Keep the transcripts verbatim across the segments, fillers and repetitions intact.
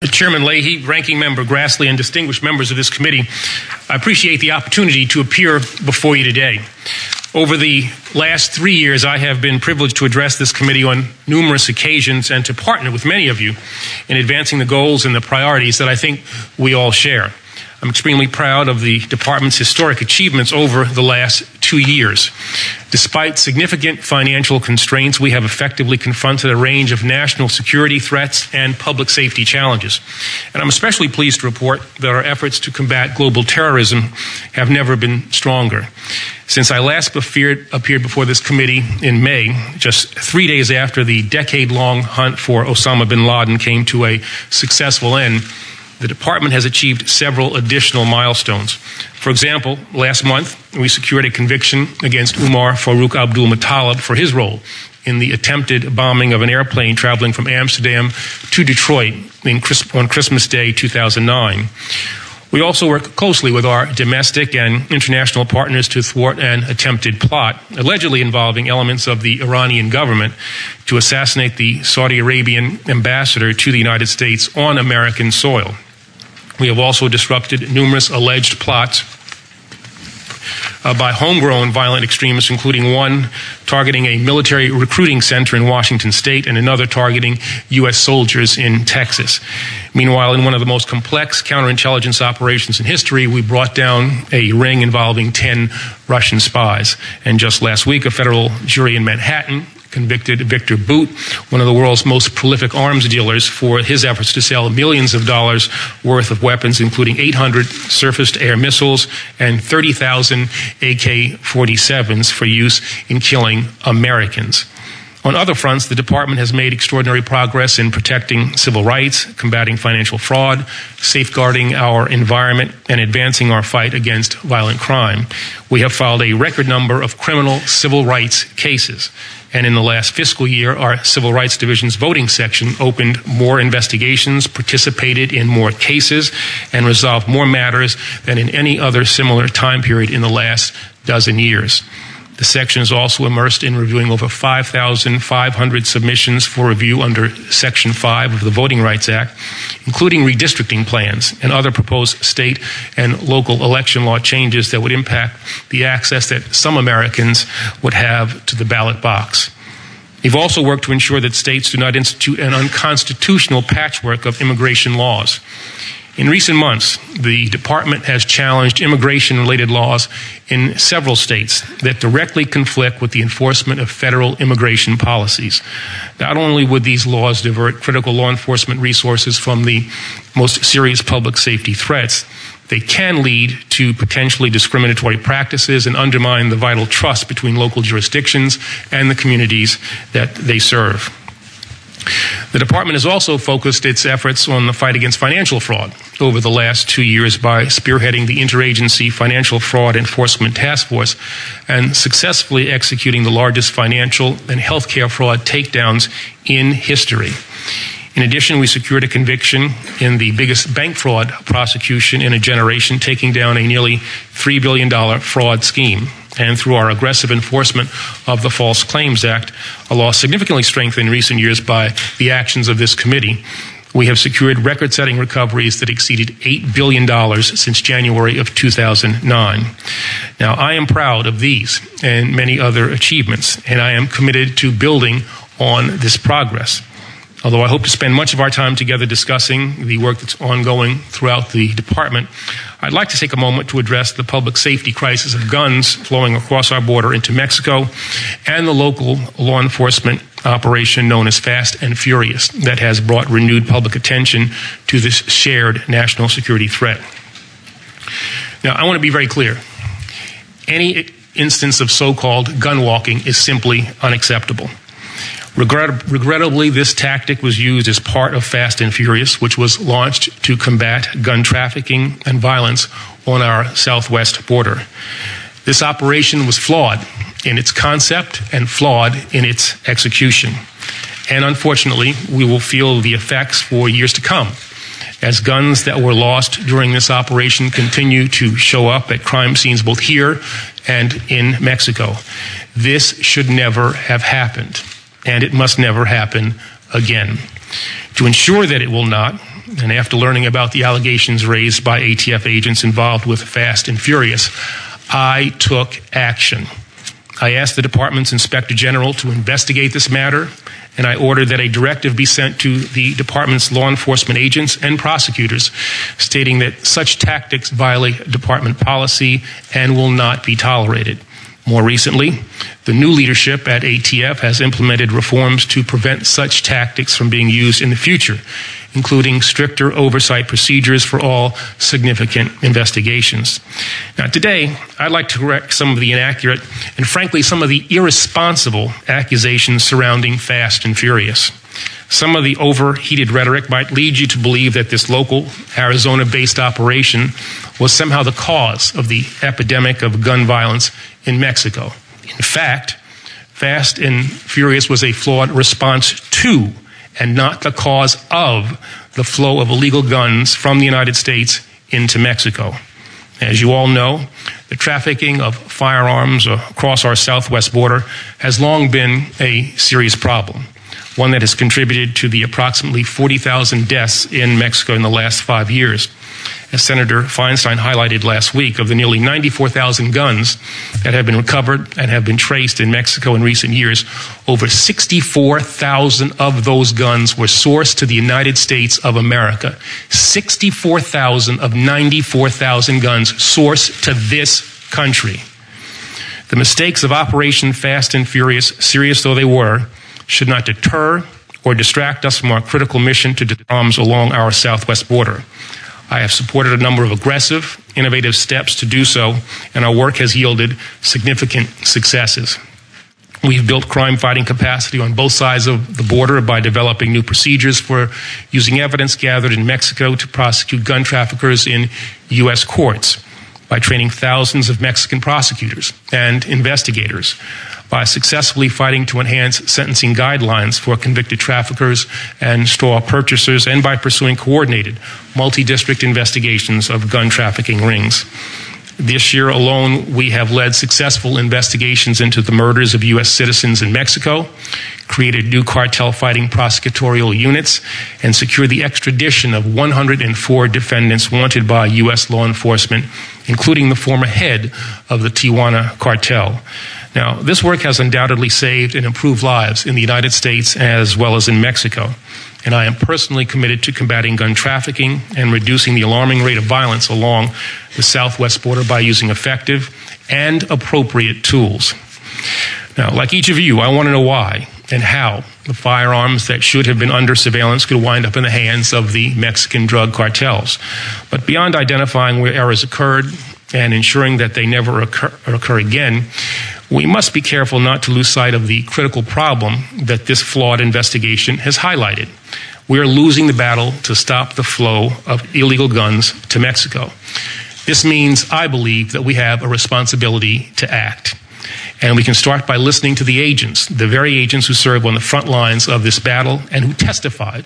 Chairman Leahy, Ranking Member Grassley, and distinguished members of this committee, I appreciate the opportunity to appear before you today. Over the last three years, I have been privileged to address this committee on numerous occasions and to partner with many of you in advancing the goals and the priorities that I think we all share. I'm extremely proud of the Department's historic achievements over the last two years. Despite significant financial constraints, we have effectively confronted a range of national security threats and public safety challenges. And I'm especially pleased to report that our efforts to combat global terrorism have never been stronger. Since I last appeared, appeared before this committee in May, just three days after the decade-long hunt for Osama bin Laden came to a successful end, the Department has achieved several additional milestones. For example, last month, we secured a conviction against Umar Farouk Abdul-Muttalib for his role in the attempted bombing of an airplane traveling from Amsterdam to Detroit in Chris- on Christmas Day two thousand nine. We also work closely with our domestic and international partners to thwart an attempted plot, allegedly involving elements of the Iranian government, to assassinate the Saudi Arabian ambassador to the United States on American soil. We have also disrupted numerous alleged plots uh, by homegrown violent extremists, including one targeting a military recruiting center in Washington state and another targeting U S soldiers in Texas. Meanwhile, in one of the most complex counterintelligence operations in history, we brought down a ring involving ten Russian spies. And just last week, a federal jury in Manhattan convicted Victor Bout, one of the world's most prolific arms dealers, for his efforts to sell millions of dollars worth of weapons, including eight hundred surface-to-air missiles and thirty thousand A K forty-sevens for use in killing Americans. On other fronts, the Department has made extraordinary progress in protecting civil rights, combating financial fraud, safeguarding our environment, and advancing our fight against violent crime. We have filed a record number of criminal civil rights cases. And in the last fiscal year, our Civil Rights Division's voting section opened more investigations, participated in more cases, and resolved more matters than in any other similar time period in the last dozen years. The section is also immersed in reviewing over five thousand five hundred submissions for review under Section five of the Voting Rights Act, including redistricting plans and other proposed state and local election law changes that would impact the access that some Americans would have to the ballot box. We've also worked to ensure that states do not institute an unconstitutional patchwork of immigration laws. In recent months, the Department has challenged immigration-related laws in several states that directly conflict with the enforcement of federal immigration policies. Not only would these laws divert critical law enforcement resources from the most serious public safety threats, they can lead to potentially discriminatory practices and undermine the vital trust between local jurisdictions and the communities that they serve. The Department has also focused its efforts on the fight against financial fraud over the last two years by spearheading the Interagency Financial Fraud Enforcement Task Force and successfully executing the largest financial and healthcare fraud takedowns in history. In addition, we secured a conviction in the biggest bank fraud prosecution in a generation, taking down a nearly three billion dollars fraud scheme. And through our aggressive enforcement of the False Claims Act, a law significantly strengthened in recent years by the actions of this committee, we have secured record-setting recoveries that exceeded eight billion dollars since January of two thousand nine. Now, I am proud of these and many other achievements, and I am committed to building on this progress. Although I hope to spend much of our time together discussing the work that's ongoing throughout the Department, I'd like to take a moment to address the public safety crisis of guns flowing across our border into Mexico and the local law enforcement operation known as Fast and Furious that has brought renewed public attention to this shared national security threat. Now, I want to be very clear. Any instance of so-called gun walking is simply unacceptable. Regret- regrettably, this tactic was used as part of Fast and Furious, which was launched to combat gun trafficking and violence on our southwest border. This operation was flawed in its concept and flawed in its execution. And unfortunately, we will feel the effects for years to come as guns that were lost during this operation continue to show up at crime scenes both here and in Mexico. This should never have happened, and it must never happen again. To ensure that it will not, and after learning about the allegations raised by A T F agents involved with Fast and Furious, I took action. I asked the department's Inspector General to investigate this matter, and I ordered that a directive be sent to the department's law enforcement agents and prosecutors stating that such tactics violate department policy and will not be tolerated. More recently, the new leadership at A T F has implemented reforms to prevent such tactics from being used in the future, including stricter oversight procedures for all significant investigations. Now, today, I'd like to correct some of the inaccurate and, frankly, some of the irresponsible accusations surrounding Fast and Furious. Some of the overheated rhetoric might lead you to believe that this local, Arizona-based operation was somehow the cause of the epidemic of gun violence in Mexico. In fact, Fast and Furious was a flawed response to, and not the cause of, the flow of illegal guns from the United States into Mexico. As you all know, the trafficking of firearms across our southwest border has long been a serious problem, one that has contributed to the approximately forty thousand deaths in Mexico in the last five years. As Senator Feinstein highlighted last week, of the nearly ninety-four thousand guns that have been recovered and have been traced in Mexico in recent years, over sixty-four thousand of those guns were sourced to the United States of America. sixty-four thousand of ninety-four thousand guns sourced to this country. The mistakes of Operation Fast and Furious, serious though they were, should not deter or distract us from our critical mission to deter arms along our southwest border. I have supported a number of aggressive, innovative steps to do so, and our work has yielded significant successes. We've built crime-fighting capacity on both sides of the border by developing new procedures for using evidence gathered in Mexico to prosecute gun traffickers in U S courts, by training thousands of Mexican prosecutors and investigators, by successfully fighting to enhance sentencing guidelines for convicted traffickers and straw purchasers, and by pursuing coordinated multi-district investigations of gun trafficking rings. This year alone, we have led successful investigations into the murders of U S citizens in Mexico, created new cartel-fighting prosecutorial units, and secured the extradition of one hundred four defendants wanted by U S law enforcement, including the former head of the Tijuana cartel. Now, this work has undoubtedly saved and improved lives in the United States as well as in Mexico, and I am personally committed to combating gun trafficking and reducing the alarming rate of violence along the southwest border by using effective and appropriate tools. Now, like each of you, I want to know why and how the firearms that should have been under surveillance could wind up in the hands of the Mexican drug cartels. But beyond identifying where errors occurred and ensuring that they never occur, occur again, we must be careful not to lose sight of the critical problem that this flawed investigation has highlighted. We are losing the battle to stop the flow of illegal guns to Mexico. This means, I believe, that we have a responsibility to act. And we can start by listening to the agents, the very agents who serve on the front lines of this battle and who testified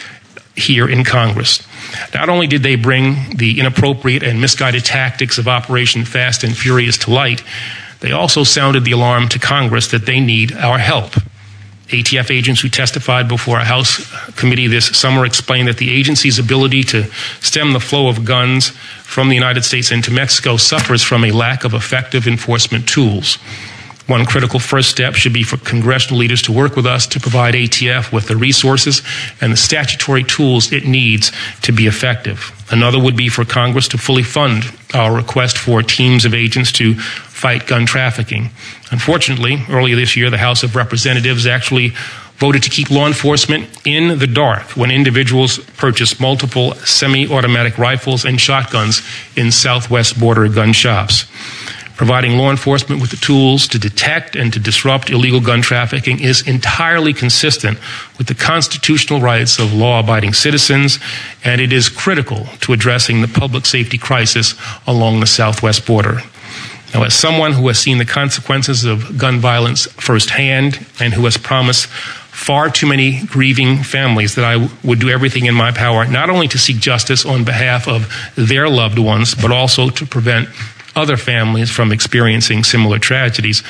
here in Congress. Not only did they bring the inappropriate and misguided tactics of Operation Fast and Furious to light, they also sounded the alarm to Congress that they need our help. A T F agents who testified before a House committee this summer explained that the agency's ability to stem the flow of guns from the United States into Mexico suffers from a lack of effective enforcement tools. One critical first step should be for congressional leaders to work with us to provide A T F with the resources and the statutory tools it needs to be effective. Another would be for Congress to fully fund our request for teams of agents to fight gun trafficking. Unfortunately, earlier this year, the House of Representatives actually voted to keep law enforcement in the dark when individuals purchased multiple semi-automatic rifles and shotguns in southwest border gun shops. Providing law enforcement with the tools to detect and to disrupt illegal gun trafficking is entirely consistent with the constitutional rights of law-abiding citizens, and it is critical to addressing the public safety crisis along the southwest border. Now, as someone who has seen the consequences of gun violence firsthand and who has promised far too many grieving families that I would do everything in my power not only to seek justice on behalf of their loved ones, but also to prevent other families from experiencing similar tragedies,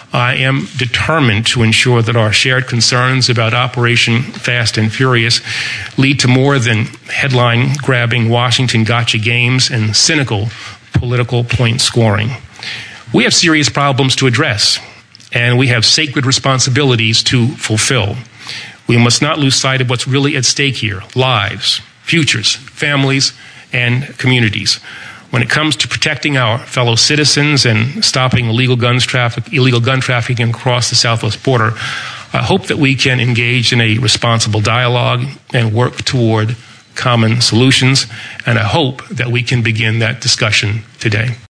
I am determined to ensure that our shared concerns about Operation Fast and Furious lead to more than headline-grabbing Washington gotcha games and cynical political point scoring. We have serious problems to address, and we have sacred responsibilities to fulfill. We must not lose sight of what's really at stake here: lives, futures, families, and communities. When it comes to protecting our fellow citizens and stopping illegal guns traffic, illegal gun trafficking across the southwest border, I hope that we can engage in a responsible dialogue and work toward common solutions, and I hope that we can begin that discussion today.